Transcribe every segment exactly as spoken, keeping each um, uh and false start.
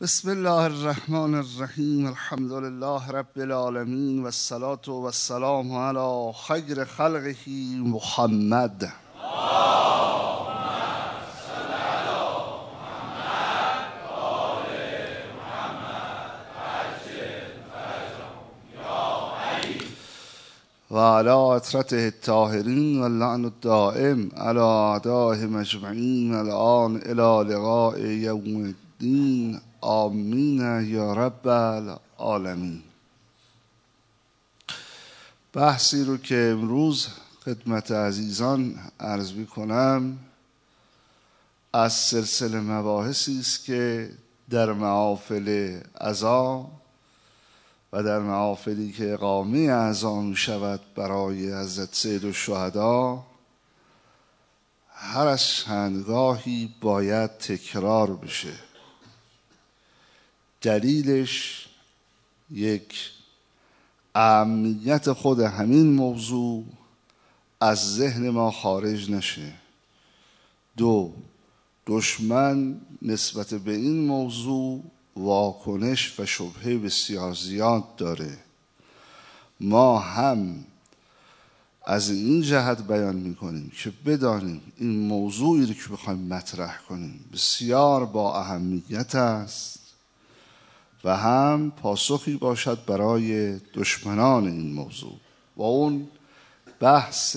بسم الله الرحمن الرحیم. الحمد لله رب العالمین و الصلاة و السلام علی خیر خلقه محمد. و علی اطرته الطاهرین و اللعن الدائم علی اعدائهم اجمعین الان الی لقاء یوم الدین. آمین یا رب العالمین. بحثی رو که امروز خدمت عزیزان عرض می کنم از سلسله مباحثی است که در محافل عزا و در محافلی که اقامه عزا می شود برای حضرت سید الشهدا هر از چندگاهی باید تکرار بشه. دلیلش یک، اهمیت خود همین موضوع از ذهن ما خارج نشه. دو، دشمن نسبت به این موضوع واکنش و شبهه بسیار زیاد داره. ما هم از این جهت بیان میکنیم که بدانیم این موضوعی رو که بخوایم مطرح کنیم بسیار با اهمیت است و هم پاسخی باشد برای دشمنان این موضوع و اون بحث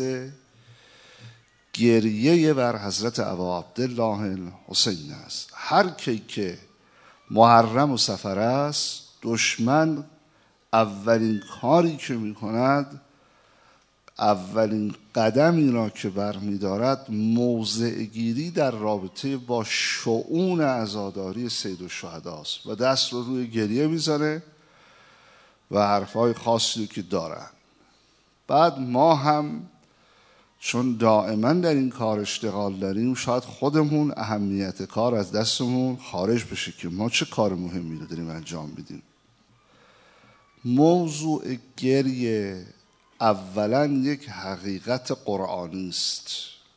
گریه بر حضرت ابا عبدالله الحسین است. هر کی که محرم و سفر است، دشمن اولین کاری که می کند، اولین قدمی را که برمی‌دارد موضع گیری در رابطه با شؤون عزاداری سید الشهدا است و دست رو روی گریه میذاره و حرفای خاصی رو که دارن. بعد ما هم چون دائما در این کار اشتغال داریم، شاید خودمون اهمیت کار از دستمون خارج بشه که ما چه کار مهمی رو داریم انجام میدیم. موضوع گریه اولا یک حقیقت قرآنی است.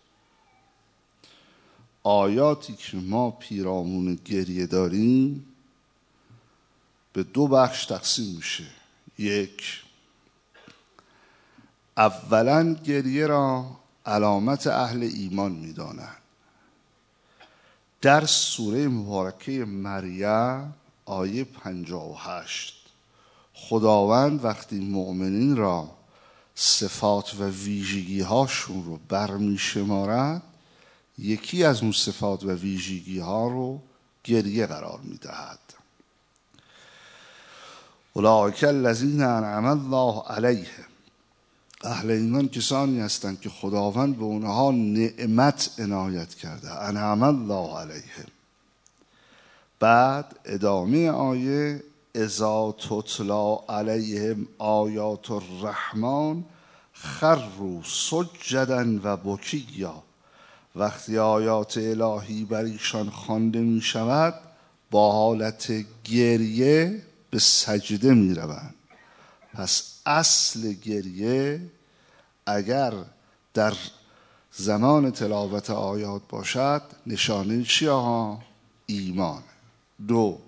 آیاتی که ما پیرامون گریه داریم به دو بخش تقسیم میشه. یک، اولا گریه را علامت اهل ایمان میدانند. در سوره مبارکه مریم آیه پنجاه و هشت خداوند وقتی مؤمنین را صفات و ویژگی هاشون رو برمی شمارد، یکی از اون صفات و ویژگی ها رو گریه قرار می دهد. اولئک الذین انعم الله علیهم. اهل ایمان کسانی هستند که خداوند به اونها نعمت عنایت کرده. انعم الله علیهم. بعد ادامه آیه اذا تتلی علیهم آیات الرحمن خروا سجدا و بکیا. وقتی آیات الهی بر ایشان خوانده می شود با حالت گریه به سجده می روند. پس اصل گریه اگر در زمان تلاوت آیات باشد نشانه چیه ها؟ ایمان. دو،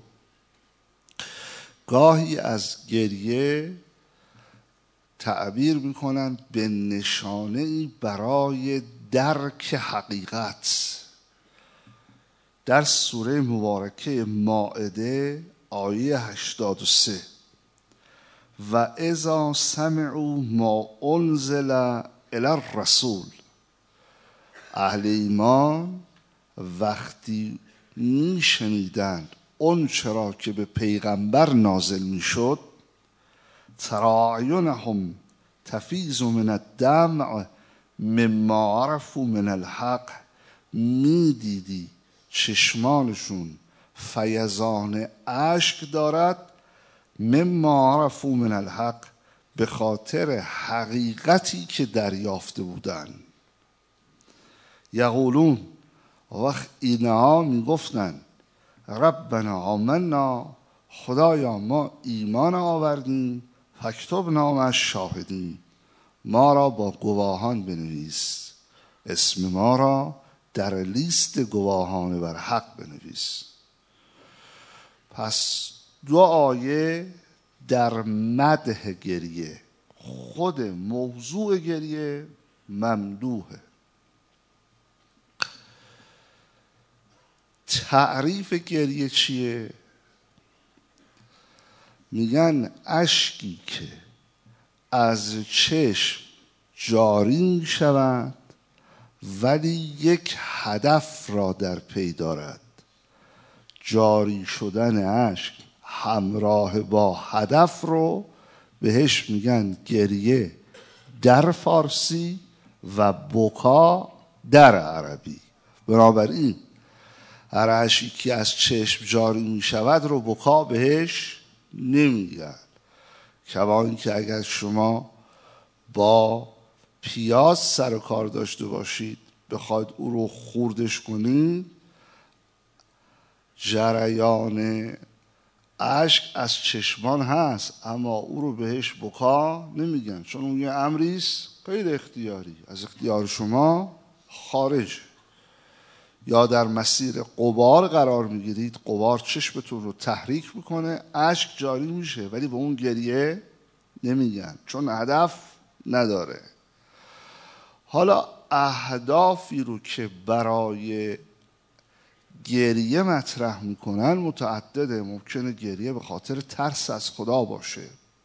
گاهی از گریه تعبیر میکنند به نشانه برای درک حقیقت. در سوره مبارکه مائده آیه هشتاد و سه و اذا سمعوا ما انزل الی الرسول. اهل ایمان وقتی میشنیدند اون چرا که به پیغمبر نازل میشد، ترایونهم تفیض من الدمع مما عرفوا من الحق. میدیدی چشمانشون فیضان اشک دارد، مما عرفوا من الحق، به خاطر حقیقتی که دریافته بودند. یقولون، وقت اینها میگفتند ربنا آمنا، خدایا ما ایمان آوردیم، فاکتبنا مع الشاهدین، ما را با گواهان بنویس، اسم ما را در لیست گواهان بر حق بنویس. پس دو آیه در مدح گریه، خود موضوع گریه ممدوحه. تعریف گریه چیه؟ میگن اشکی که از چشم جاری می شود ولی یک هدف را در پی دارد. جاری شدن اشک همراه با هدف رو بهش میگن گریه در فارسی و بکا در عربی. بنابراین هر اشکی که از چشم جاری می شود رو بکا بهش نمیگن. کما اینکه اگر شما با پیاز سر کار داشته باشید بخواید او رو خوردش کنید، جریان اشک از چشمان هست اما او رو بهش بکا نمیگن، چون اون یه امریست غیر اختیاری، از اختیار شما خارج. یا در مسیر غبار قرار میگیرید، غبار چشمتون رو تحریک میکنه، اشک جاری میشه، ولی به اون گریه نمیگن چون هدف نداره. حالا اهدافی رو که برای گریه مطرح میکنن متعدده. ممکنه گریه به خاطر ترس از خدا باشه،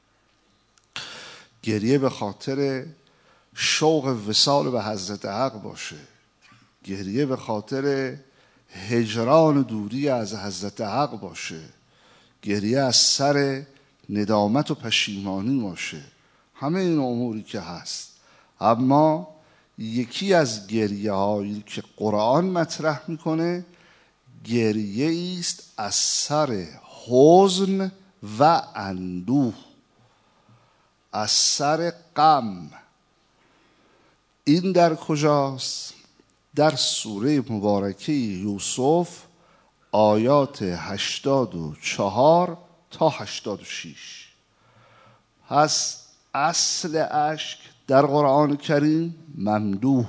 گریه به خاطر شوق وصال به حضرت حق باشه، گریه به خاطر هجران دوری از حضرت حق باشه، گریه از سر ندامت و پشیمانی باشه. همه این اموری که هست. اما یکی از گریه هایی که قرآن مطرح میکنه گریه است از سر حزن و اندوه، از سر غم. این در کجاست؟ در سوره مبارکه یوسف آیات هشتاد و چهار تا هشتاد و شش. پس اصل اشک در قرآن کریم ممدوح.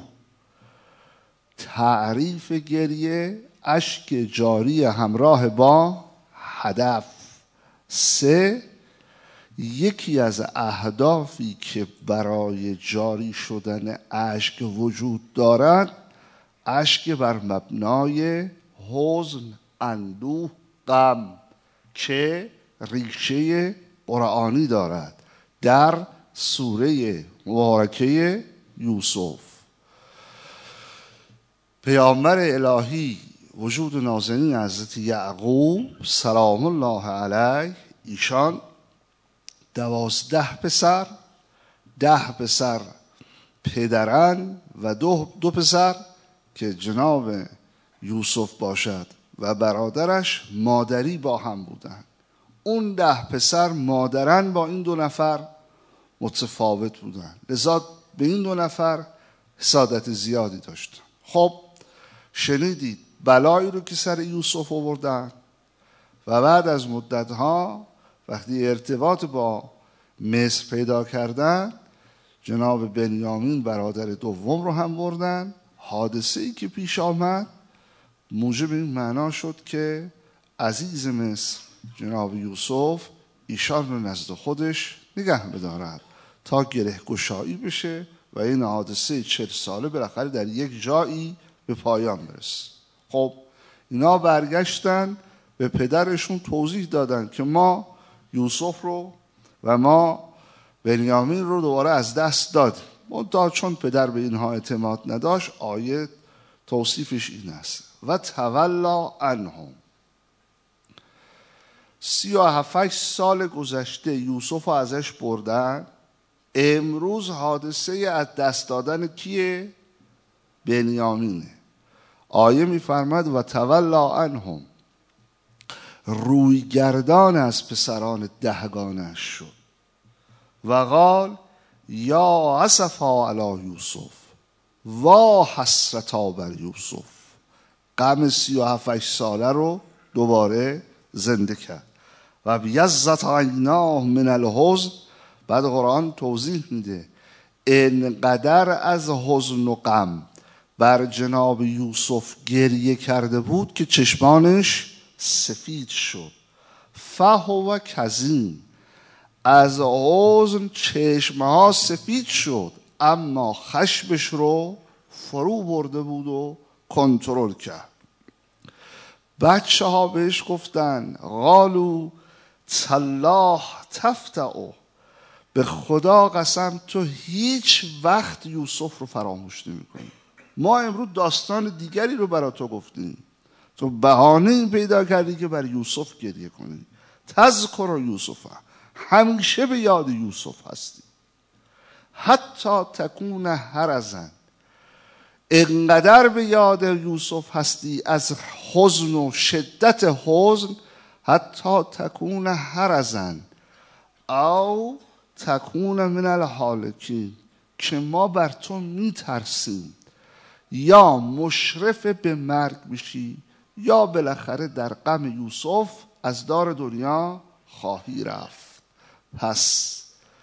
تعریف گریه اشک جاری همراه با هدف. سه، یکی از اهدافی که برای جاری شدن اشک وجود دارد اشک بر مبنای حزن، اندوه، غم که ریشه قرآنی دارد در سوره مبارکه یوسف. پیامبر الهی وجود نازنین حضرت یعقوب سلام الله علیه، ایشان دوازده پسر، ده پسر پدرن و دو, دو پسر که جناب یوسف باشد و برادرش مادری با هم بودن. اون ده پسر مادرن با این دو نفر متفاوت بودن، لذا به این دو نفر حسادت زیادی داشتن. خب شنیدید بلایی رو که سر یوسف آوردن و بعد از مدتها وقتی ارتباط با مصر پیدا کردن جناب بنیامین برادر دوم رو هم بردن. حادثه ای که پیش آمد موجب این معنا شد که عزیز مصر جناب یوسف ایشان رو نزد خودش نگه بدارد تا گره گشایی بشه و این حادثه چهل ساله بالاخره در یک جایی به پایان برسه. خب اینا برگشتن به پدرشون توضیح دادن که ما یوسف رو و ما بنیامین رو دوباره از دست دادیم. منتها چون پدر به اینها اعتماد نداشت آیه توصیفش این است و تولا عنهم. سی و هفت سال گذشته یوسف رو ازش بردن، امروز حادثه از دست دادن کیه؟ بنیامینه. آیه میفرماد و تولا عنهم، روی گردان از پسران دهگانش شد و قال یا اسفا علی یوسف وا حسرتا بر یوسف. غم سی و هفت ساله رو دوباره زنده کرد. و بیزت عیناه من الحزن. بعد قرآن توضیح میده انقدر از حزن و غم بر جناب یوسف گریه کرده بود که چشمانش سفید شد. فهو کظیم، از حزن چشمه ها سفید شد، اما خشمش رو فرو برده بود و کنترل کرد. بچه ها بهش گفتن قالو تالله تفتأ، به خدا قسم تو هیچ وقت یوسف رو فراموش نمی کنی. ما امروز داستان دیگری رو برای تو گفتیم، تو بهانه پیدا کردی که بر یوسف گریه کنی. تذکر یوسف، همیشه به یاد یوسف هستی. حتی تکون هرزن، انقدر به یاد یوسف هستی از حزن و شدت حزن، حتی تکون هرزن او تکون من الهالکین، که ما بر تو میترسیم یا مشرف به مرگ بشی یا بالاخره در غم یوسف از دار دنیا خواهی رفت. پس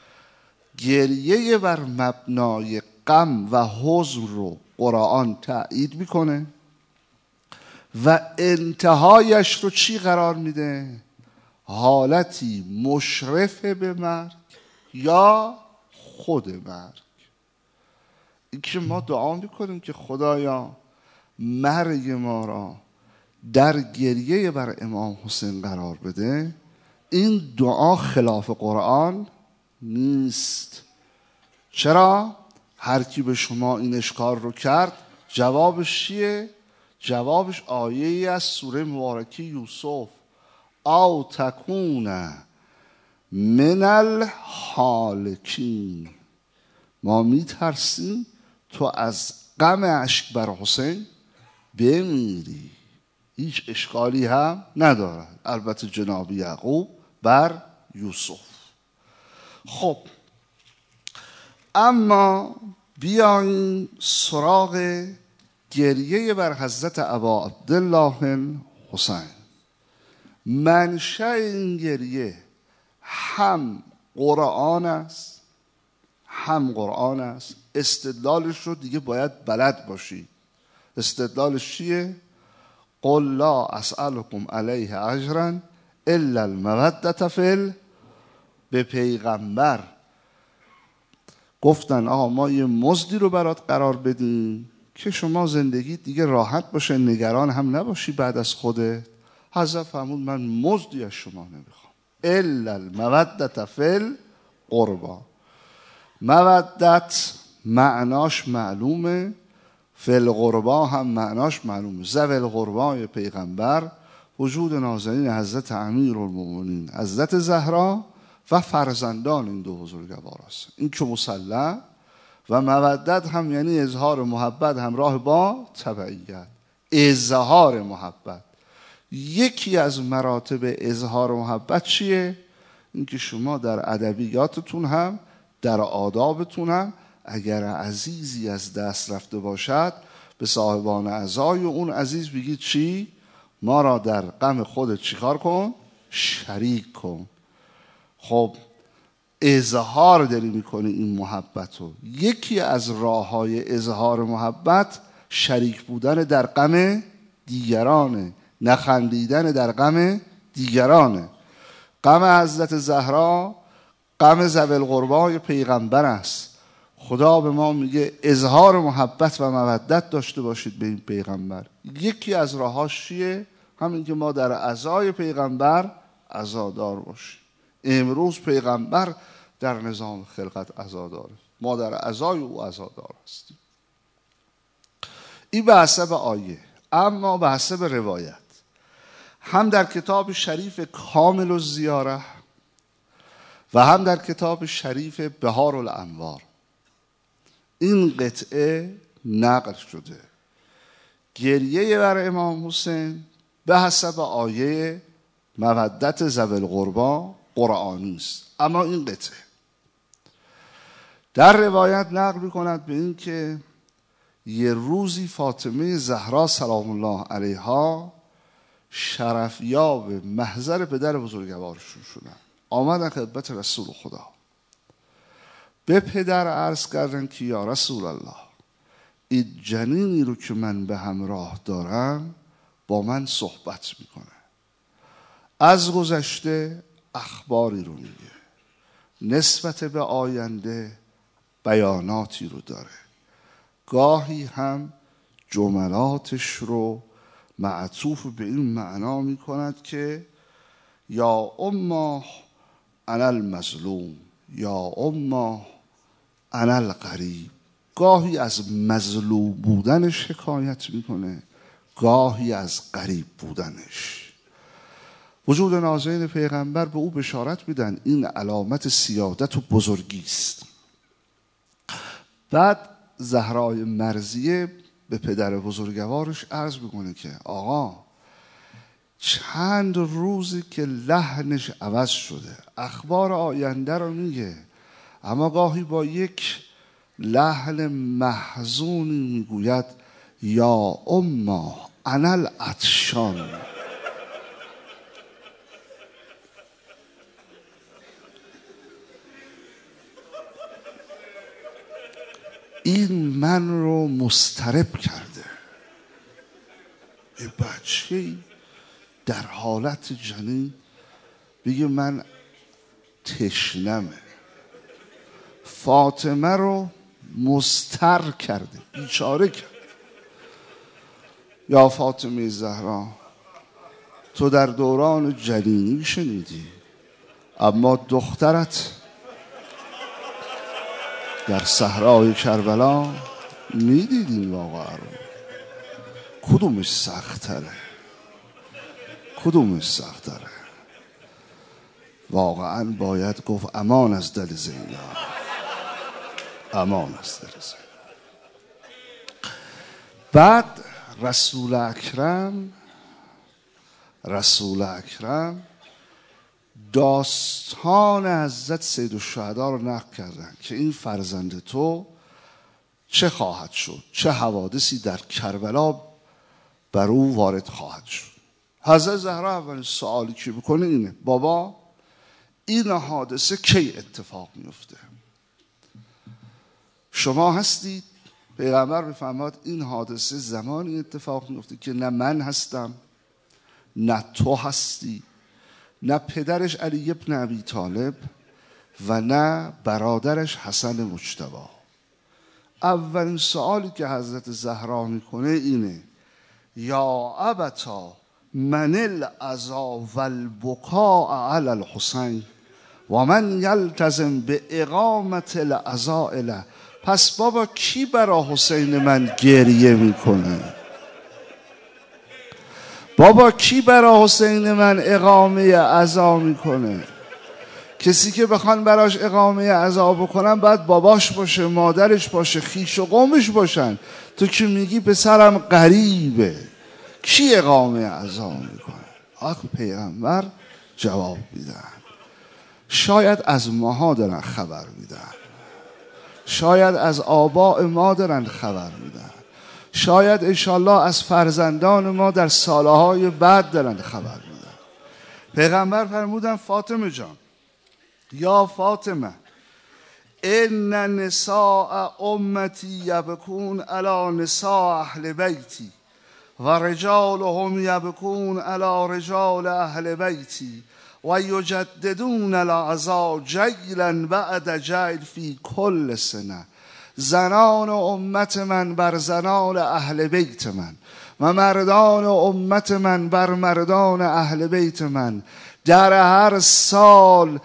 گریه بر مبنای غم و حزن رو قرآن تأیید میکنه و انتهایش رو چی قرار میده؟ حالتی مشرف به مرگ یا خود مرگ. این که ما دعا میکنیم که خدایا مرگ ما را در گریه بر امام حسین قرار بده، این دعا خلاف قرآن نیست. چرا؟ هر کی به شما این اشکال رو کرد جوابش چیه؟ جوابش آیه ای از سوره مبارکه یوسف، او تکون من الهالکین، ما میترسیم تو از غم اشک بر حسین بمیری. هیچ اشکالی هم ندارد. البته جناب یعقوب بر یوسف. خب اما بیاییم سراغ گریه بر حضرت ابا عبدالله حسین. منشأ این گریه هم قرآن است هم قرآن است. استدلالش رو دیگه باید بلد باشی. استدلالش چیه؟ قل لا اسألكم علیه اجرا الا المودة فی، به پیغمبر گفتن آقا ما یه مزدی رو برات قرار بدیم که شما زندگی دیگه راحت باشه، نگران هم نباشی بعد از خودت. حضرت فرمود من مزدی از شما نمیخوام. الا المودة فی القربا. مودت معناش معلومه، فی القربا هم معناش معلومه. ذوی القربای پیغمبر وجود نازنین حضرت امیرالمومنین حضرت زهرا و فرزندان این دو بزرگوار است. این که مسلم. و مودت هم یعنی اظهار محبت همراه با تبعیت. اظهار محبت یکی از مراتب اظهار محبت چیه؟ اینکه شما در ادبیاتتون هم در آدابتون هم اگر عزیزی از دست رفته باشد به صاحبان عزای اون عزیز بگید چی؟ ما را در غم خودت چیکار کن؟ شریک کن. خب اظهار داری میکنی این محبت رو. یکی از راه های اظهار محبت شریک بودن در غم دیگرانه، نخندیدن در غم دیگرانه. غم حضرت زهرا غم ذوی القربای پیغمبر است. خدا به ما میگه اظهار محبت و مودت داشته باشید به این پیغمبر. یکی از راهاش چیه؟ همین که ما در عزای پیغمبر عزادار باشیم. امروز پیغمبر در نظام خلقت عزاداره، ما در عزای او عزادار هستیم. این به حسب آیه. اما به حسب روایت هم در کتاب شریف کامل الزیاره و هم در کتاب شریف بهار الانوار این قطعه نقل شده. گریه بر امام حسین به حسب آیه مودت ذوی القربا قرآنی است. اما این قطعه در روایت نقل می‌کند به این که یه روزی فاطمه زهرا سلام الله علیها شرفیاب محضر پدر بزرگوارشون شدن، آمدن خدمت رسول خدا. به پدر عرض کردن که یا رسول الله، این جنینی رو که من به همراه دارم با من صحبت میکنه، از گذشته اخباری رو میگه، نسبت به آینده بیاناتی رو داره، گاهی هم جملاتش رو معطوف به این معنا میکند که یا اما انا المظلوم یا اما انا الغریب. گاهی از مظلوم بودنش حکایت میکنه، گاهی از غریب بودنش. وجود نازنین پیغمبر به او بشارت میدن این علامت سیادت و بزرگی است. بعد زهرای مرضیه به پدر بزرگوارش عرض میکنه که آقا چند روزی که لحنش عوض شده، اخبار آینده رو میگه، اما گاهی با یک لحن محزونی میگوید یا اما انا العطشان. این من رو مضطرب کرده. یه بچه‌ای در حالت جنین بگه من تشنمه. فاطمه رو مضطر کرده، بیچاره کرد. یا فاطمه زهرا، تو در دوران جنینی شنیدی، اما دخترت در صحرای کربلا میدید این واقعه رو. کدومش سخت‌تره؟ کدومش سخت‌تره؟ واقعا باید گفت امان از دل زینب، امان از دل زینب. بعد رسول اکرم رسول اکرم داستان حضرت سید الشهدا رو نقل کردن که این فرزند تو چه خواهد شد، چه حوادثی در کربلا بر او وارد خواهد شد. حضرت زهرا اولین سوالی که بکنه اینه بابا این حادثه کی اتفاق میفته؟ شما هستید؟ پیغمبر میفرماد این حادثه زمانی اتفاق میفته که نه من هستم، نه تو هستی، نه پدرش علی ابن ابی طالب و نه برادرش حسن مجتبی. اولین سوالی که حضرت زهرا میکنه اینه یا ابتا من العزا و البکاء علی الحسین و من یلتزم به اقامت العزائله. پس بابا کی برا حسین من گریه میکنه؟ بابا کی برا حسین من اقامه عزا میکنه؟ کسی که بخوان براش اقامه عزا بکنن باید باباش باشه، مادرش باشه، خیش و قومش باشن. تو که میگی پسرم غریبه، کی اقامه عزا میکنه؟ آخ پیغمبر جواب میدن شاید از ماها دارن خبر میدن، شاید از آباء ما دارن خبر میدن، شاید انشالله از فرزندان ما در سالهای بعد دارن خبر میدن. پیغمبر فرمودن فاطمه جان، یا فاطمه ان نساء امتی یبکون علی نساء اهل بیتی و رجالهم یبکون علی رجال اهل بیتی و یجددون العزا جیلا بعد جیل فی کل سنه. زنان امت من بر زنان اهل بیت من و مردان امت من بر مردان اهل بیت من در هر سال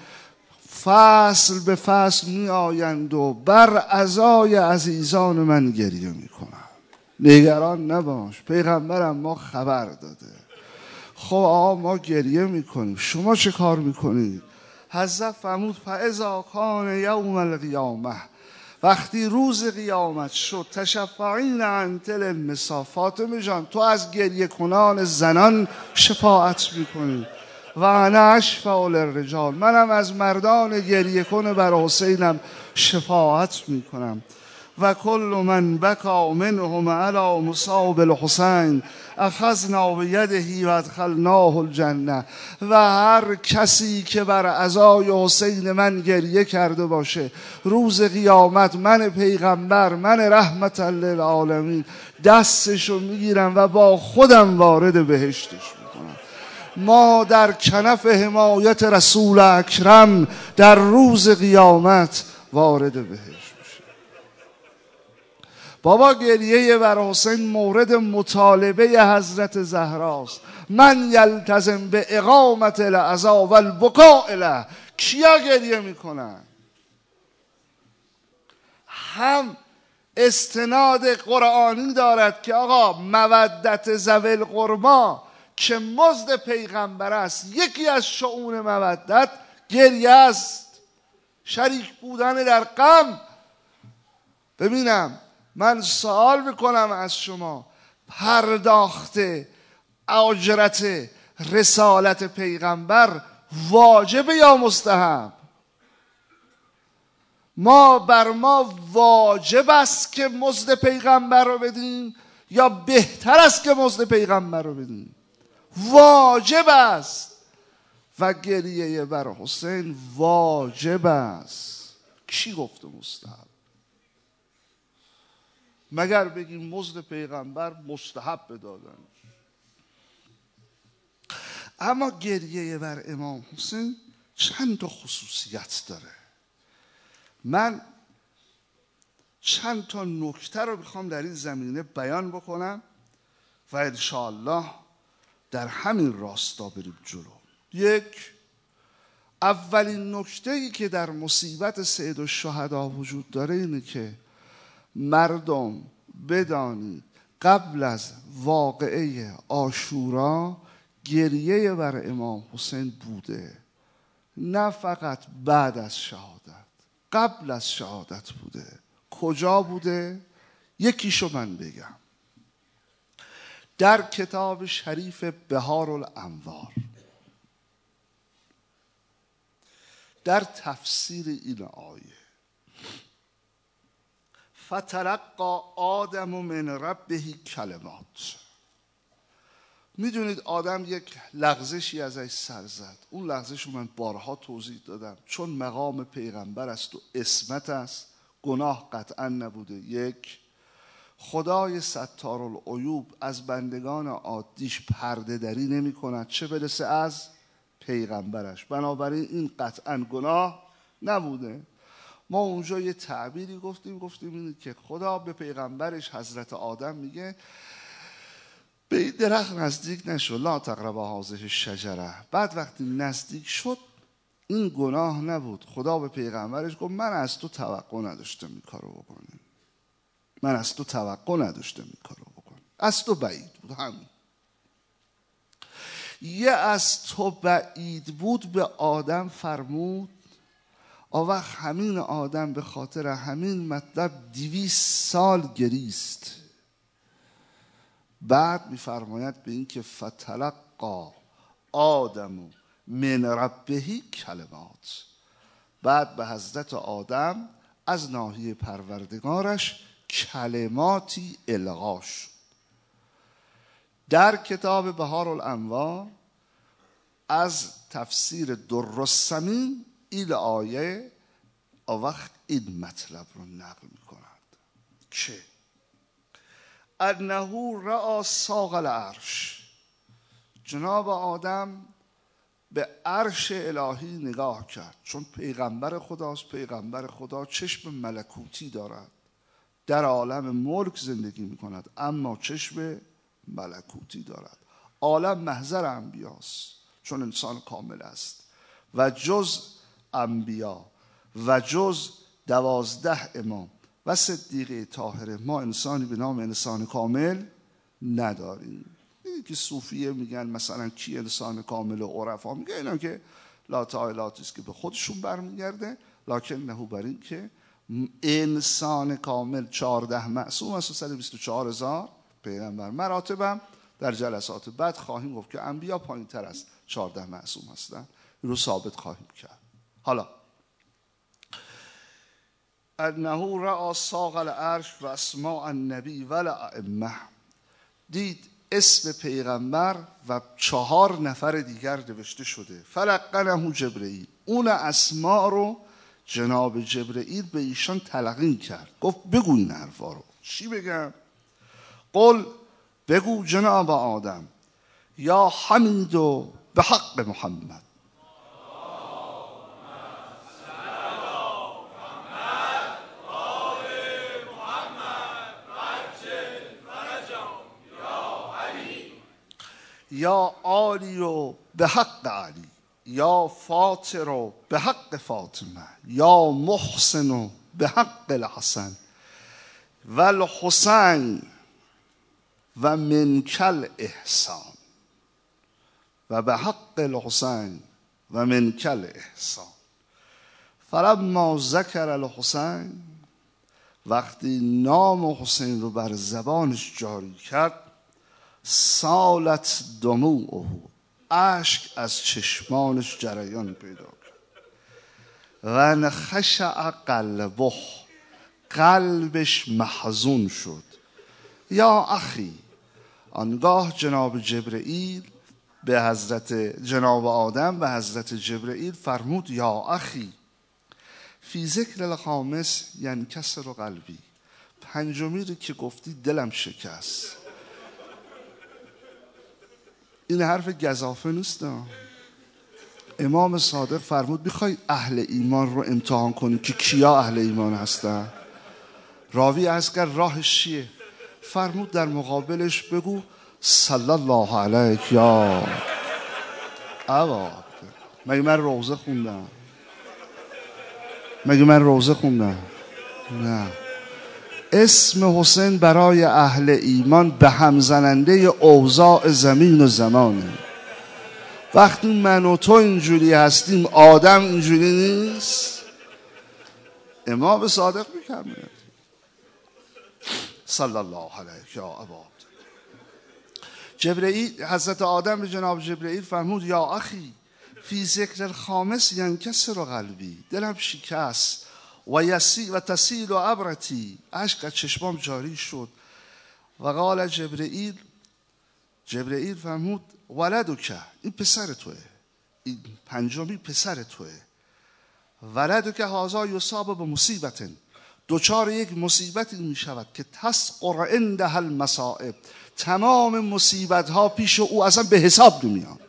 فصل به فصل می آیند و بر عزای عزیزان من گریه می کنند. نگران نباش، پیغمبرم ما خبر داده. خب آقا ما گریه میکنیم، شما چه کار میکنید؟ حضرت فرمود فاذا کان یوم القیامه، وقتی روز قیامت شد، تشفعین عن تل النساء. فاطمه جان تو از گریه کنان زنان شفاعت میکنی و انا اشفع للرجال، منم از مردان گریه کنه بر حسینم شفاعت میکنم. و کل من بکا منهم علی مصاب الحسین اخذنا بیده و ادخلناه الجنه. و هر کسی که بر عزای حسین من گریه کرده باشه روز قیامت، من پیغمبر، من رحمت للعالمین دستشو میگیرم و با خودم وارد بهشتش میکنم. ما در کنف حمایت رسول اکرم در روز قیامت وارد بهشت میشه. بابا گریه بر حسین مورد مطالبه حضرت زهراست. من یلتزم به اقامت العزا و البکاء له. کیا گریه میکنن؟ هم استناد قرآنی دارد که آقا مودت ذوی القربی که مزد پیغمبر است، یکی از شؤون مودت گریه است، شریک بودن در غم. ببینم من سوال میکنم از شما، پرداخت اجرت رسالت پیغمبر واجب یا مستحب؟ ما بر ما واجب است که مزد پیغمبر رو بدیم یا بهتر است که مزد پیغمبر رو بدیم؟ واجب است. و گریه بر حسین واجب است. کی گفته مستحب؟ مگر بگیم مزد پیغمبر مستحب بدادن. اما گریه بر امام حسین چند تا خصوصیت داره. من چند تا نکته رو میخوام در این زمینه بیان بکنم و انشاءالله در همین راستا بریم جلو. یک، اولین نکته‌ای که در مصیبت سید الشهدا وجود داره اینه که مردم بدانید قبل از واقعه عاشورا گریه بر امام حسین بوده، نه فقط بعد از شهادت، قبل از شهادت بوده. کجا بوده؟ یکیشو من بگم. در کتاب شریف بهارالانوار در تفسیر این آیه فتلقی آدم من ربه کلمات. میدونید آدم یک لغزشی ازش سر زد. اون لغزش رو من بارها توضیح دادم. چون مقام پیغمبر است و عصمت است، گناه قطعا نبوده. یک، خدای ستارالعیوب از بندگان عادیش پرده دری نمی کند، چه برسه از پیغمبرش. بنابراین این قطعا گناه نبوده. ما اونجا یه تعبیری گفتیم گفتیم اینه که خدا به پیغمبرش حضرت آدم میگه به این درخت نزدیک نشو، لا تقربا هذه الشجره. بعد وقتی نزدیک شد این گناه نبود. خدا به پیغمبرش گفت من از تو توقع نداشتم این کارو بکنی، من از تو توقع نداشتم این کارو بکنی، از تو بعید بود. همین یه از تو بعید بود به آدم فرمود. آن وقت همین آدم به خاطر همین مطلب دویست سال گریست. بعد میفرماید به این که فتلقا آدم من ربه کلمات. بعد به حضرت آدم از ناحیه پروردگارش کلماتی القا شد. در کتاب بهارالانوار از تفسیر درالثمین این آیه وقت این مطلب رو نقل می کند که انه رأى ساق العرش. جناب آدم به عرش الهی نگاه کرد. چون پیغمبر خداست، پیغمبر خدا چشم ملکوتی دارد، در عالم ملک زندگی می کند اما چشم ملکوتی دارد. عالم محضر انبیاست چون انسان کامل است و جز انبیا و جز دوازده امام و صدیقه طاهره ما انسانی به نام انسان کامل نداریم. اینی که صوفیه میگن مثلا کی انسان کامل و عرفا میگن اینا که لا تعالیاتی است که به خودشون برمیگرده، لکن نهو بر این که انسان کامل چهارده معصوم است و صد و بیست و چهار هزار پیغمبر. مراتبم در جلسات بعد خواهیم گفت که انبیا پایین تر از چهارده معصوم هستن، رو ثابت خواهیم کرد. حالا انه رأى ساق العرش و اسماء النبی و الائمه، دید اسم پیغمبر و چهار نفر دیگر نوشته شده. فلقنه جبرئیل، اون اسماء رو جناب جبرئیل به ایشان تلقین کرد. گفت بگو این حرفا رو. چی بگم؟ قل، بگو جناب آدم، یا حمید و به حق محمد. یا عالی و به حق علی، یا فاطر و به حق فاطمه، یا محسن و به حق الحسن و الحسین و منکل احسان و به حق الحسین و منکل احسان. فلما ذکر الحسین، وقتی نام حسین رو بر زبانش جاری کرد، سالت دموعه، اشک از چشمانش جریان پیدا کرد. و انخشع قلبه، قلبش محزون شد. یا اخی، آنگاه جناب جبرئیل به حضرت جناب آدم به حضرت جبرئیل فرمود یا اخی فی ذکر الخامس ینکسر قلبی، پنجمی رو که گفتی دلم شکست. این حرف گزافه نیست. امام صادق فرمود میخوای اهل ایمان رو امتحان کنی که کیا اهل ایمان هستن؟ راوی عرض کرد راهش چیه؟ فرمود در مقابلش بگو صلی الله علیک یا ابا. مگه من روزه خوندم؟ مگه من روزه خوندم؟ نه. اسم حسین برای اهل ایمان به هم زننده اوضاع زمین و زمانه. وقتی من و تو اینجوری هستیم، آدم اینجوری نیست. امام صادق می‌فرماید صلی الله علیه یا ابا. جبرئیل حضرت آدم به جناب جبرئیل فرمود یا اخی فی ذکر الخامس ینکسر قلبی، دلم شکست و یسی و تسیل و عبرتی، اشک از چشمام جاری شد. و قال جبرئیل، جبرئیل فرمود ولدک، این پسر توه، این پنجمی پسر توه. ولدک هذا یصاب بمصیبت، دوچار یک مصیبتی می شود که تسقر عندها المصائب، تمام مصیبت ها پیش او اصلا به حساب نمیاد.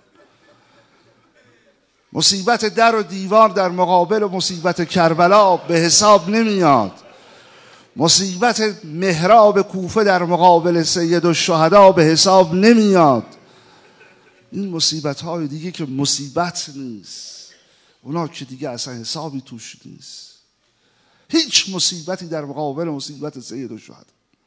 مصیبت در و دیوار در مقابل مصیبت کربلا به حساب نمیاد. مصیبت محراب کوفه در مقابل سید الشهدا به حساب نمیاد. این مصیبت های دیگه که مصیبت نیست، اونا که دیگه اصلا حسابی توش نیست. هیچ مصیبتی در مقابل مصیبت سید الشهدا.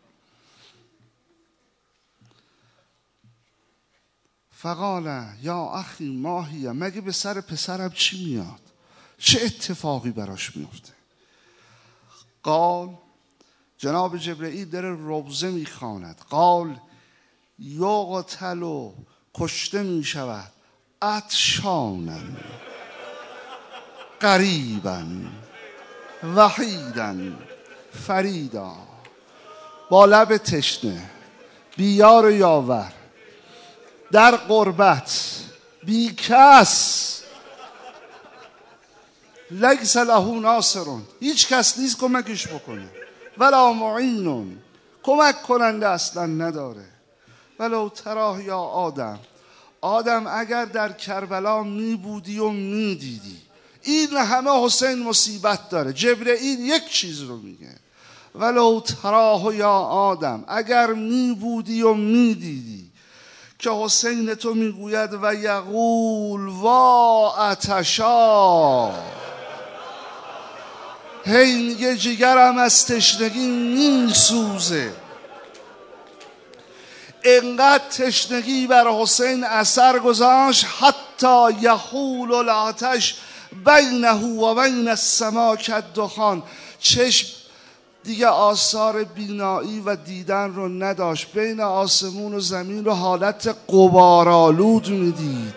فقال یا اخی ماهیه، مگه به سر پسرم چی میاد؟ چه اتفاقی براش میفته؟ قال، جناب جبرئیل در روزه میخواند، قال یقتل و کشته میشود عطشانا قریبا وحیدا فریدا، با لب تشنه، بی یار و یاور، در غربت، بی کس، لیس له ناصرون، هیچ کس نیست کمکش بکنه، ولا معینون، کمک کننده اصلا نداره. ولو تراه یا آدم، آدم اگر در کربلا می بودی و می دیدی، این همه حسین مصیبت داره. جبرئیل یک چیز رو میگه، ولو تراه یا آدم، اگر می بودی و می دیدی که حسین تو میگوید و یقول وا عطشا، هی میگه جگرم از تشنگی میسوزه. انقدر تشنگی بر حسین اثر گذاشت حتی یحول العطش بینه و بین السما کالدخان، چشم دیگه آثار بینایی و دیدن رو نداشت، بین آسمون و زمین رو حالت غبارآلود میدید.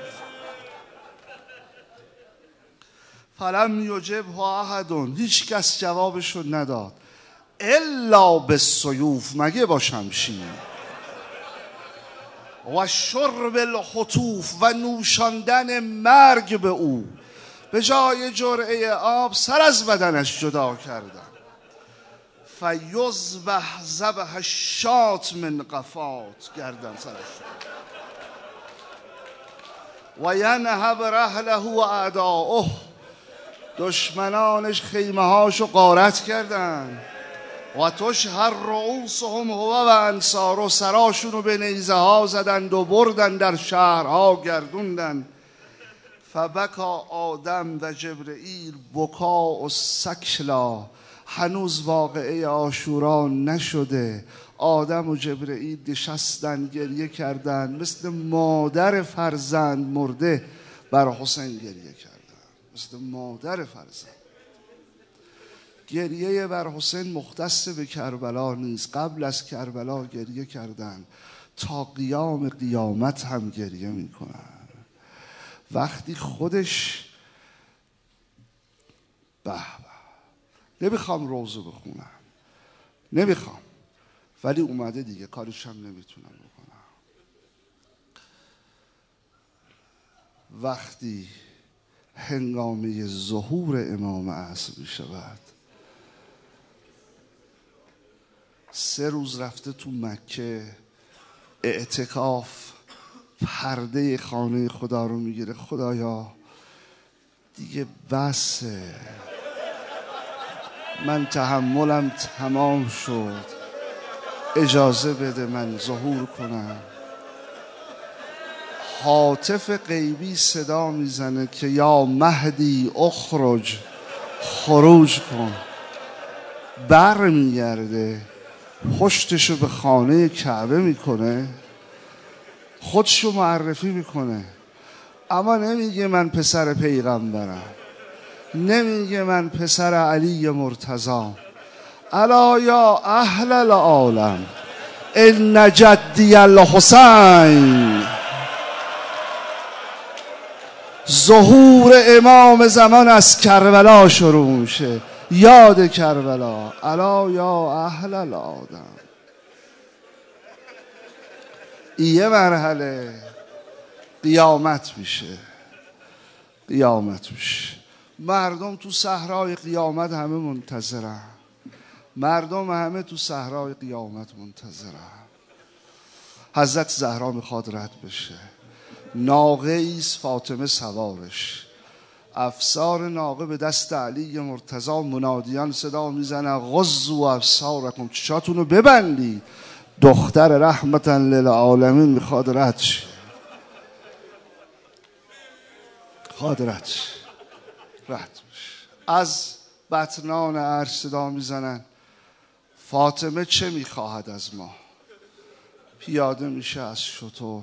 فلم یجبه احد، هیچ کس جوابش رو نداد، الا بالسیوف، مگه با شمشیر، و شرب الحطوف، و نوشاندن مرگ به او، به جای جرعه آب سر از بدنش جدا کردن. فیذبح ذبح الشاة من قفات، گردن سرش و ینهب رحله و اعداؤه، دشمنانش خیمه هاشو غارت کردن. و تشهر رؤوسهم هو و انصار، و سراشون رو به نیزه ها زدند و بردن در شهرها گردوندن. فبکا آدم و جبرئیل بکا و سکلا، هنوز واقعه عاشورا نشده. آدم و جبرئیل نشستن گریه کردن، مثل مادر فرزند مرده بر حسین گریه کردن، مثل مادر فرزند. گریه بر حسین مختص به کربلا نیست، قبل از کربلا گریه کردن، تا قیام قیامت هم گریه میکنن. وقتی خودش به به، نمیخوام روزو بخونم، نمیخوام، ولی اومده دیگه، کارش هم نمیتونم بکنم. وقتی هنگامه ظهور امام عصر میشود، سه روز رفته تو مکه اعتکاف، پرده خانه خدا رو میگیره، خدایا دیگه بسه، من تحملم تمام شد، اجازه بده من ظهور کنم. هاتف غیبی صدا میزنه که یا مهدی اخرج، خروج کن. بر میگرده، پشتشو به خانه کعبه میکنه، خودشو معرفی میکنه، اما نمیگه من پسر پیغمبرم، نمیگه من پسر علی مرتضی. الا یا اهل العالم ان جدی الحسین، ظهور امام زمان از کربلا شروع میشه، یاد کربلا. الا یا اهل العالم. یه مرحله قیامت میشه، قیامت میشه. مردم تو صحرای قیامت همه منتظرن، مردم همه تو صحرای قیامت منتظرن. حضرت زهرا میخواد رد بشه، ناقه ایست فاطمه سوارش، افسار ناقه به دست علی مرتضی، منادیان صدا میزنن غضوا ابصارکم، چشاتون رو ببندید، دختر رحمتا للعالمین میخواد رد شه، میخواد رد شه، رد بشه. از بطنان عرش صدا میزنن فاطمه چه میخواهد از ما؟ پیاده میشه از شتر،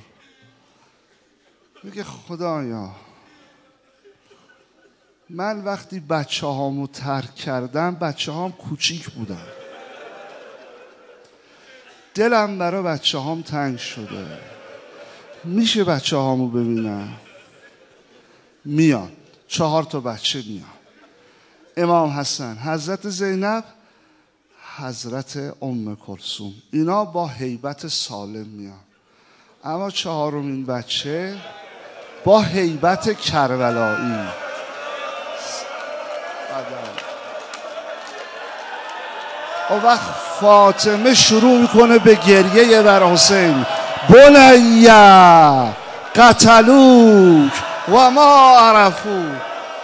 میگه خدایا من وقتی بچه هامو ترک کردم، بچه هام کوچیک بودن، دلم برای بچه هام تنگ شده، میشه بچه هامو ببینم؟ میان، چهار تا بچه میان، امام حسن، حضرت زینب، حضرت ام کلثوم، اینا با هیبت سالم میان. اما چهارمین بچه با هیبت کربلایی. و وقت فاطمه شروع میکنه به گریه بر حسین، بنیه قتلوک و ما عرفو.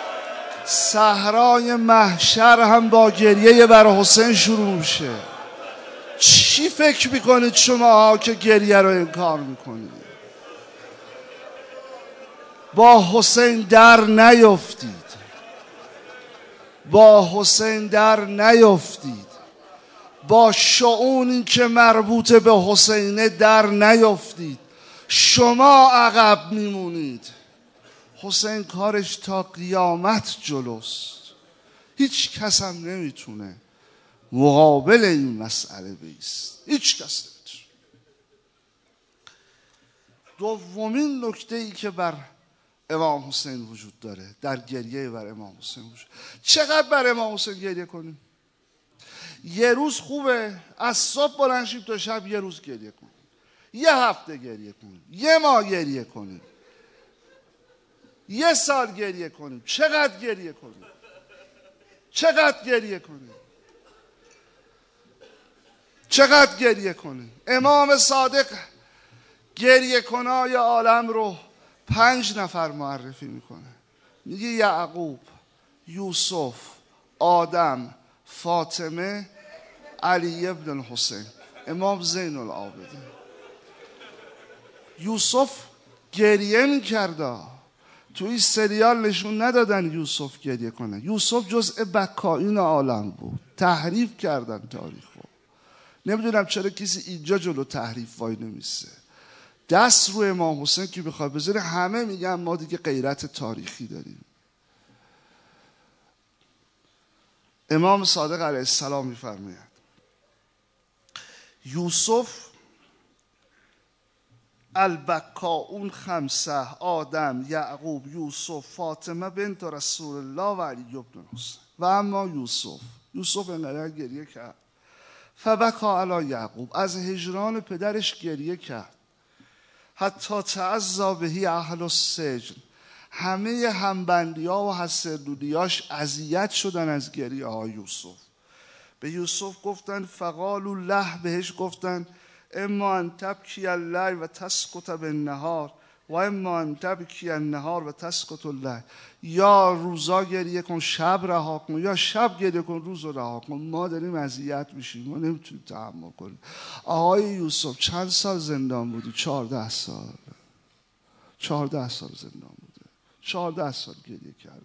صحرای محشر هم با گریه بر حسین شروع میشه. چی فکر میکنید شما که گریه رو انکار میکنید؟ با حسین در نیفتید، با حسین در نیفتید، با شؤونی که مربوط به حسینه در نیفتید، شما عقب میمونید. حسین کارش تا قیامت جلوست، هیچ کس هم نمیتونه مقابل این مسئله بیست، هیچ کس نمیتونه. دومین نکته ای که بر امام حسین وجود داره، در گریه بر امام حسین وجود، چقدر بر امام حسین گریه کنیم؟ یه روز خوبه، از صبح بلند شیم تا شب یه روز گریه کنیم، یه هفته گریه کنیم، یه ماه گریه کنیم، یه سال گریه کنیم. چقدر گریه کنیم؟ چقدر گریه کنیم؟ چقدر گریه کنیم؟ امام صادق گریه کنای عالم رو پنج نفر معرفی میکنه، میگه یعقوب، یوسف، آدم، فاطمه، علی ابن الحسین، امام زین العابدین. یوسف گریه میکرده، توی سریال نشون ندادن یوسف گریه کنه. یوسف جزء بکائین عالم بود، تحریف کردن تاریخو. نمیدونم چرا کسی اینجا جلو تحریف وای نمیسه. دست روی امام حسین که بخواد بذاره همه میگن ما دیگه غیرت تاریخی داریم. امام صادق علیه السلام میفرماید یوسف البکاؤون خمسه، آدم، یعقوب، یوسف، فاطمه بنت رسول الله و علی ابن حسین. و اما یوسف یوسف انقدر گریه کرد، فبکا علی یعقوب، از هجران پدرش گریه کرد، حتی تعزا بهی اهل السجن، همه همبندی ها و حسردودیاش اذیت شدن از گریه های یوسف. به یوسف گفتن فقالوا له، بهش گفتن اما ان تبکی اللیل و تسکت بالنهار و اما ان تبکی النهار و تسکت اللیل، یا روزا گریه کن شب رها کن، یا شب گریه کن روز رها کن، ما داریم اذیت میشیم، ما نمیتونیم تحمل کنیم. آقای یوسف چند سال زندان بودی؟ چهارده سال. چهارده سال زندان بوده، چهارده سال گریه کرده،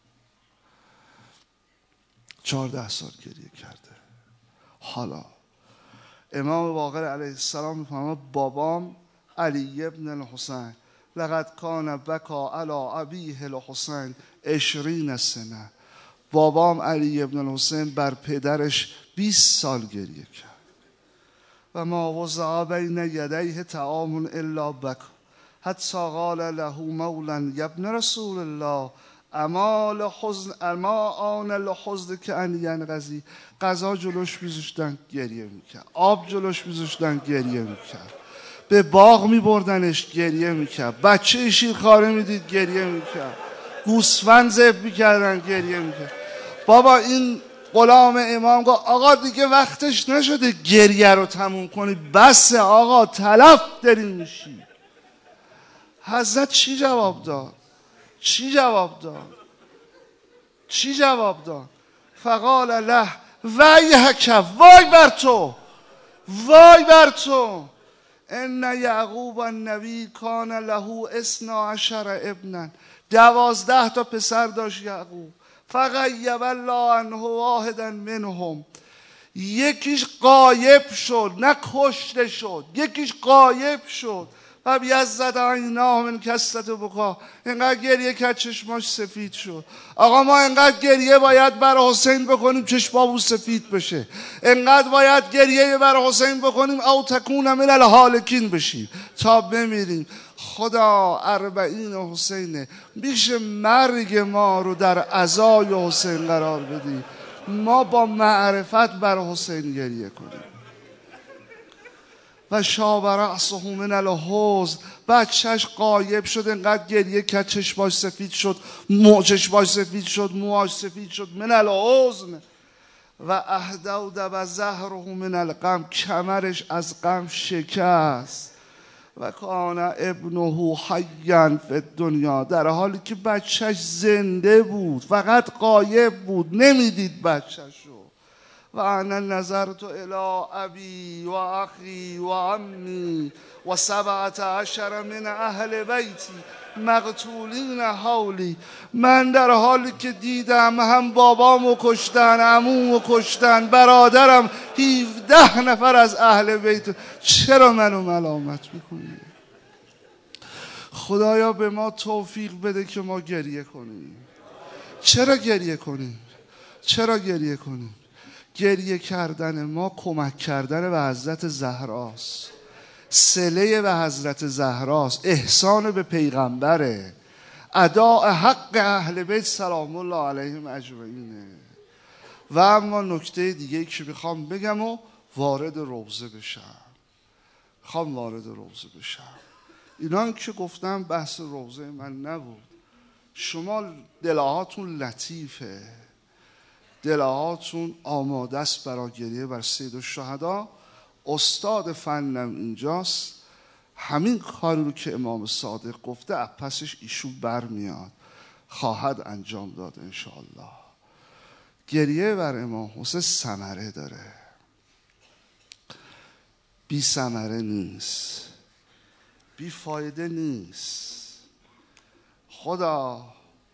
چهارده سال گریه کرده. حالا امام باقر علیه السلام میفهمه بابام علی ابن الحسین لقد کان بکا علی ابیه الحسین عشرین سنه، بابام علی ابن الحسین بر پدرش بیست سال گریه کرد. و ما وضع بین یدیه طعام الا بکا حتی قال له مولا ابن رسول الله اما لحزن اما آن لحزن که ان ینقضی، غذا جلوش میذاشتن گریه میکرد، آب جلوش میذاشتن گریه میکرد، به باغ میبردنش گریه میکرد، بچه شیرخواره میدید گریه میکرد، گوسفند ذبح میکردن گریه میکرد. بابا این غلام امام گفت آقا دیگه وقتش نشده گریه رو تموم کنی، بس آقا تلف دارین میشی. حضرت چی جواب داد؟ چی جواب داد؟ چی جواب داد؟ فقال له ویحک، وای بر تو، وای بر تو، ان یعقوب النبی کان له اثنا عشر ابنا، دوازده تا پسر داشت یعقوب، فغیب الله عنه واحدا منهم، یکیش غایب شد، نه کشته شد، یکیش غایب شد. و بیزد عیناه من کثرت بکا، اینقدر گریه کرد چشماش سفید شد. آقا ما اینقدر گریه باید برای حسین بکنیم چشمامون سفید بشه، اینقدر باید گریه برای حسین بکنیم او تکون من الهالکین بشیم تا بمیریم. خدا اربعین حسینه، بیش مرگ ما رو در عزای حسین قرار بدی، ما با معرفت برای حسین گریه کنیم. و شاب رأسه من الحزن، بچهش غایب شد، انقدر گریه کرد چشماش سفید شد، مو چشماش سفید شد، موهاش سفید شد، من الحزن. و اهدود و زهره من الغم، کمرش از غم شکست. و کان ابنه حیا فی الدنیا، در حالی که بچهش زنده بود، فقط غایب بود، نمیدید بچهشو. و انا نظرت الی ابی و اخی و عمی و سبعت عشر من اهل بیتی مقتولین حولی، من در حالی که دیدم هم بابامو کشتن، عمومو کشتن، برادرم هفده نفر از اهل بیت، چرا منو ملامت میکنی؟ خدایا به ما توفیق بده که ما گریه کنیم. چرا گریه کنیم؟ چرا گریه کنیم؟ گریه کردن ما کمک کردن به حضرت زهراست، صله به حضرت زهراست، احسان به پیغمبره، اداء حق اهل بیت سلام الله علیهم اجمعینه. و اما نکته دیگه که میخوام بگم و وارد روضه بشم، میخوام وارد روضه بشم. اینا که گفتم بحث روضه من نبود. شما دلهاتون لطیفه، دلهاتون آماده است برای گریه بر سید الشهدا. استاد فنم اینجاست، همین کاری رو که امام صادق گفته از پسش ایشون برمیاد، خواهد انجام داد انشاءالله. گریه بر امام حسین ثمره داره، بی ثمره نیست، بی فایده نیست. خدا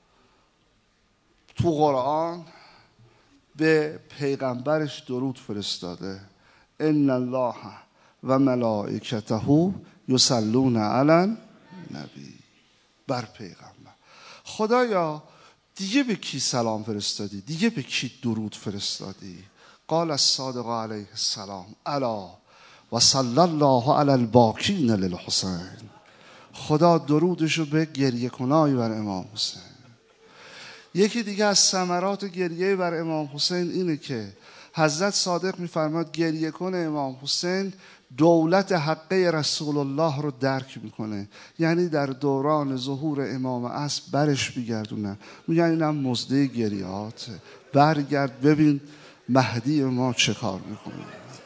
تو قرآن به پیغمبرش درود فرستاده، ان الله و ملائکته یصلون علی النبی، بر پیغمبر. خدایا دیگه به کی سلام فرستادی؟ دیگه به کی درود فرستادی؟ قال الصادق علیه السلام الا و صلی الله علی الباکین للحسین. خدا درودشو به گریه کنای بر امام حسین. یکی دیگه از ثمرات گریه بر امام حسین اینه که حضرت صادق میفرماد گریه کنه امام حسین دولت حقه رسول الله رو درک میکنه. یعنی در دوران ظهور امام عصر برش بیگردونن، میگن اینم مزده گریهاته، برگرد ببین مهدی ما چه کار میکنه.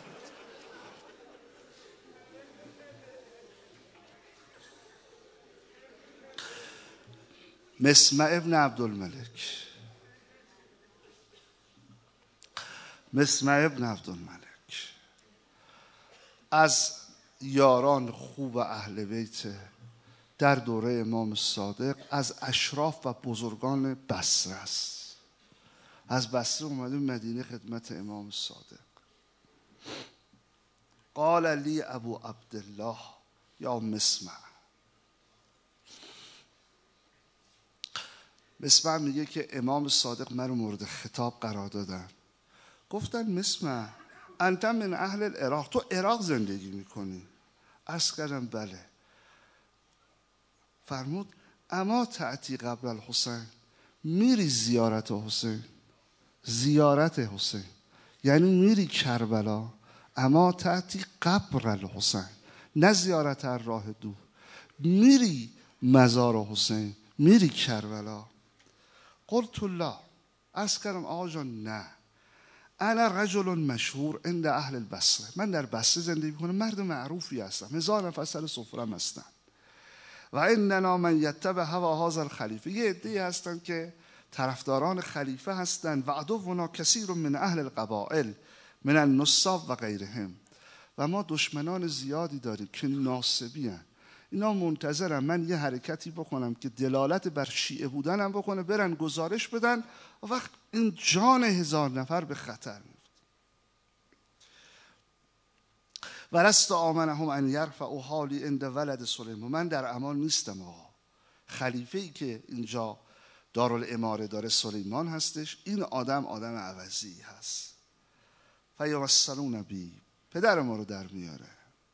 مسمع ابن عبدالملک مسمع ابن عبدالملک از یاران خوب اهل بیت در دوره امام صادق، از اشراف و بزرگان بصره است. از بصره اومده مدینه خدمت امام صادق. قال لی ابو عبدالله یا مسمع. مسمع میگه که امام صادق من رو مورد خطاب قرار دادن. گفتن مسمع انت من اهل العراق، تو عراق زندگی میکنی؟ عرض کردم بله. فرمود اما تأتی قبر الحسین، میری زیارت حسین؟ زیارت حسین یعنی میری کربلا. اما تأتی قبر الحسین، نه زیارت راه دور، میری مزار حسین، میری کربلا. قلت لا، عرض کردم آقا جان نه، انا رجل مشهور عند اهل البصره، من در بصره زندگی میکنم، مرد معروفی هستم، هزار نفر سر سفره‌ام هستن. و اننا من یتبع هوا هذا الخلیفه، یه عده‌ای هستن که طرفداران خلیفه هستن. و عدونا کثیر من اهل القبائل من النصاب و غیرهم، و ما دشمنان زیادی داریم که ناصبی هستند. اینا منتظرم من یه حرکتی بکنم که دلالت بر شیعه بودنم بکنه، برن گزارش بدن، و وقت این جان هزار نفر به خطر میفته. و لست آمنهم ان یرفعوا حالی عند ولد سلیمان، من در امان نیستم آقا. خلیفه ای که اینجا دارالاماره داره سلیمان هستش، این آدم آدم عوضی هست. فیوصلون بی، پدر ما رو در میاره.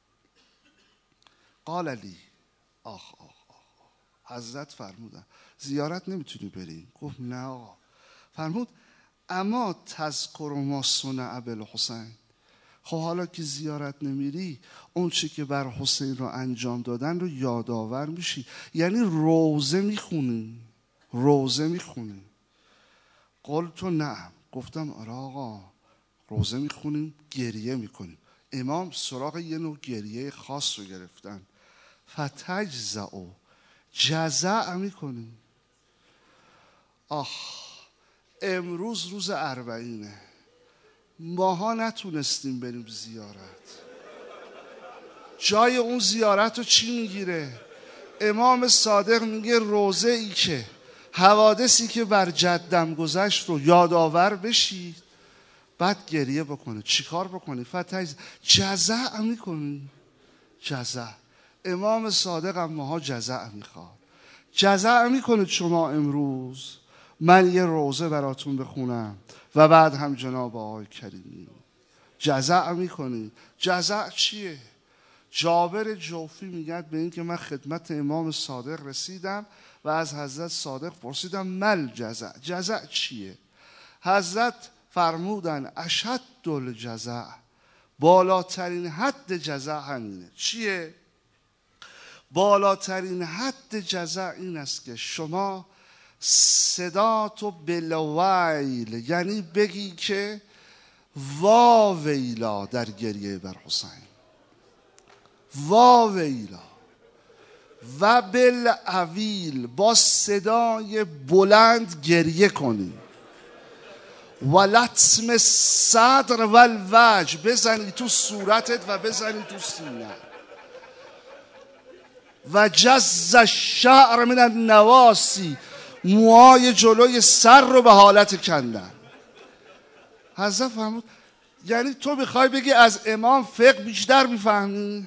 قال لی، آخ آخ آخ حضرت فرمودن زیارت نمیتونی بری؟ گفت نه آقا. فرمود اما تذکر ما صنع بالحسین، خب حالا که زیارت نمیری، اون چی که بر حسین رو انجام دادن رو یادآور میشی، یعنی روزه میخونی، روزه میخونی. قلت نعم، گفتم آره آقا، روزه میخونیم، گریه میکنیم. امام سراغ یه نوع گریه خاص رو گرفتن. فتجزعوا، جزع میکنیم. آخ امروز روز اربعینه، ماها نتونستیم بریم زیارت. جای اون زیارت رو چی میگیره؟ امام صادق میگه روزه ای که حوادثی که بر جدم گذشت رو یادآور بشید، بعد گریه بکنه. چی کار بکنی؟ فتح جزع میکنی. جزع. امام صادق هم ماها جزع میخواد. جزع میکنه شما امروز من یه روزه براتون بخونم و بعد هم جناب آقای کریمی جزع میکنی. جزع چیه؟ جابر جوفی میگه به این که من خدمت امام صادق رسیدم و از حضرت صادق پرسیدم مل جزع، جزع چیه؟ حضرت فرمودن اشد الجزع، بالاترین حد جزع همینه. چیه؟ بالاترین حد جزع این است که شما صداتو بلویل، یعنی بگی که وا ویلا در گریه بر حسین، وا ویلا. و بالعویل، با صدای بلند گریه کنی. و لطم صدر و الوجه، بزنی تو صورتت و بزنی تو سینه. و جز الشعر من النواسی، موهای جلوی سر رو به حالت کندن. حضرت فرمود یعنی تو میخوای بگی از امام فقه بیشتر میفهمی؟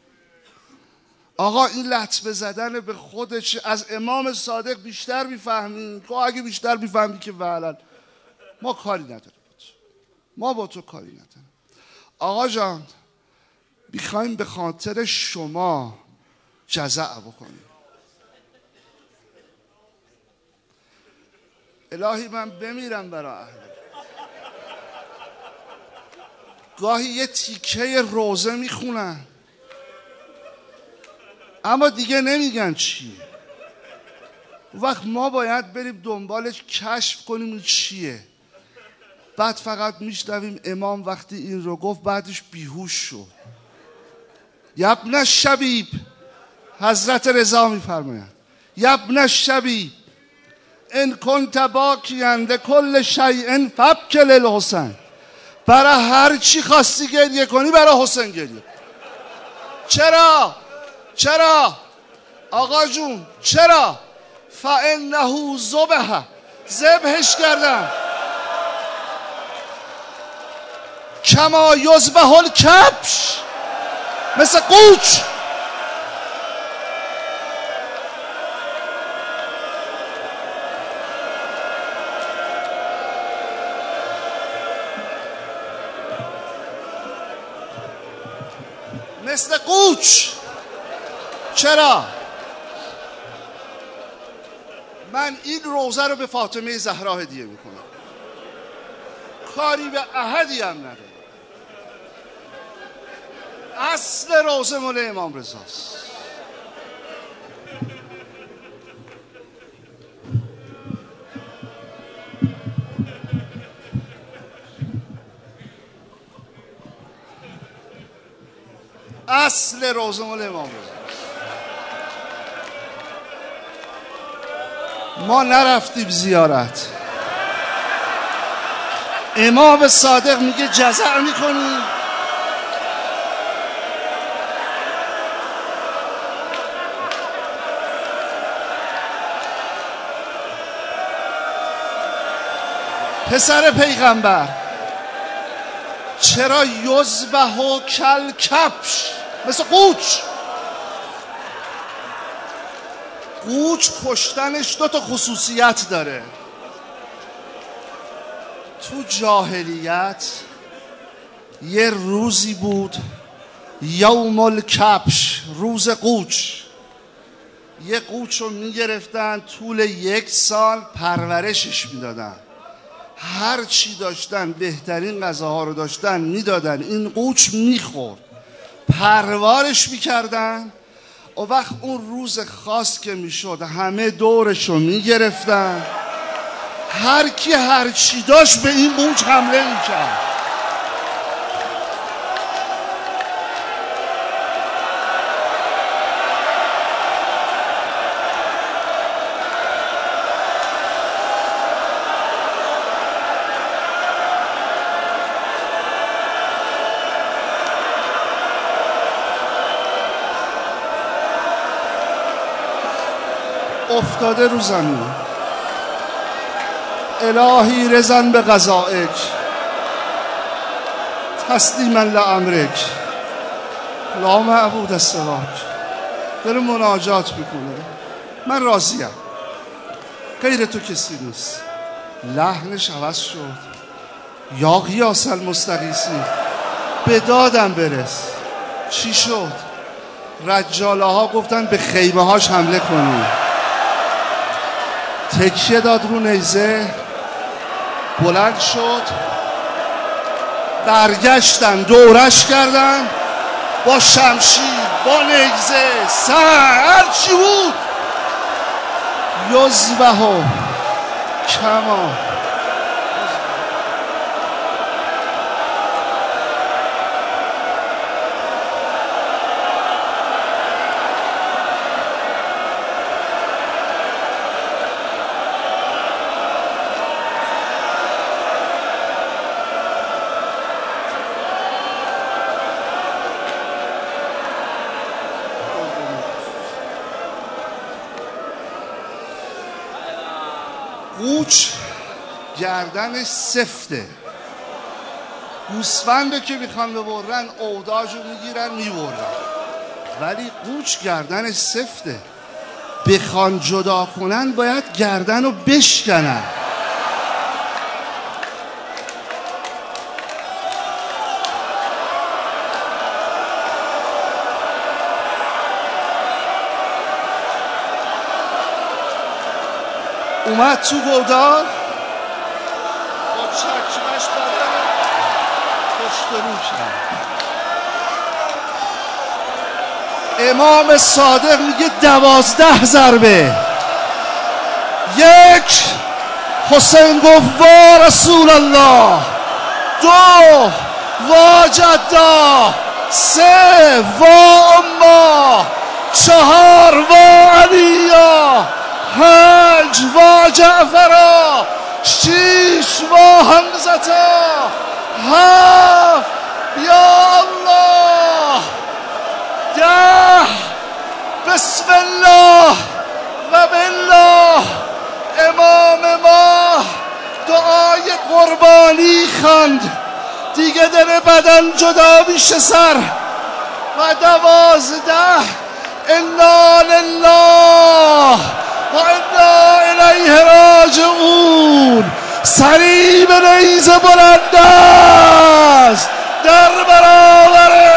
آقا این لطمه زدن به خودش، از امام صادق بیشتر میفهمی؟ تو اگه بیشتر میفهمی که فعلا ما کاری نداریم، ما با تو کاری نداریم. آقا جان میخوایم به خاطر شما جزع بکنیم. الهی من بمیرم برای اهل. گاهی یه تیکه روزه میخونن اما دیگه نمیگن چیه. وقت ما باید بریم دنبالش کشف کنیم چیه. بعد فقط میشنویم امام وقتی این رو گفت بعدش بیهوش شد. یبن شبیب، حضرت رضا میفرمایند یبن شبیب ان کنت باکیا لکل شیء فابکی للحسین، برای هر چی خواستی گریه کنی برای حسین گریه. چرا؟ چرا؟ آقا جون چرا؟ فانه ذبح، ذبحش کردن. کما یذبح الکبش، مثل قوچ. مثل قوچ. چرا؟ من این روزه رو به فاطمه زهرا هدیه میکنم، کاری به احدی هم نداره. اصل روزه مال امام رضاست. اصل روزه مال امام رضاست. ما نرفتیم زیارت. امام صادق میگه جزع میکنی. پسر پیغمبر چرا یذبح و کل کبش، مثل قوچ. قوچ کشتنش دو تا خصوصیت داره. تو جاهلیت یه روزی بود یوم الکبش، روز قوچ. یه قوچ رو میگرفتن طول یک سال پرورشش میدادن، هر چی داشتن بهترین غذاها رو داشتن میدادن، این قوچ میخورد، پروارش میکردن. و وقت اون روز خاص که میشد همه دورش رو میگرفتن، هر کی هر چی داشت به این قوچ حمله میکرد. افتاده رو زمین. الهی رضا به قضائک تسلیما لامرک لا معبود سواک. داره مناجات میکنه من راضیم، غیر تو کسی نیست. لحنش عوض شد. یا غیاث المستغیثین، به دادم برس. چی شد؟ رجاله ها گفتن به خیمه هاش حمله کنی. تکیه داد رو نیزه، بلند شد، برگشتن دورش کردن با شمشیر، با نیزه، سر، هر چی بود. یذبح کما قوچ گردنش سفته، گوسفنده که میخوان ببرن اوداج رو میگیرن میبرن، ولی قوچ گردنش سفته، بخوان جدا کنن باید گردن رو بشکنن. اومد تو گودال با چکمش بدن پشت رو کرد. امام صادق میگه دوازده ضربه. یک، حسین گفت وا رسول الله. دو، وا جدا. سه، وا اما. چهار، وا علیا. پنج، وا جعفرا. شیش، وا حمزتا. هفت، یا الله. ده، بسم الله و بالله. امام ما دعای قربانی خواند، دیگه دل بدن جدا میشه سر. و دوازده، انا لله و انا الیه راجعون. سریع به نیزه بلند است در برابر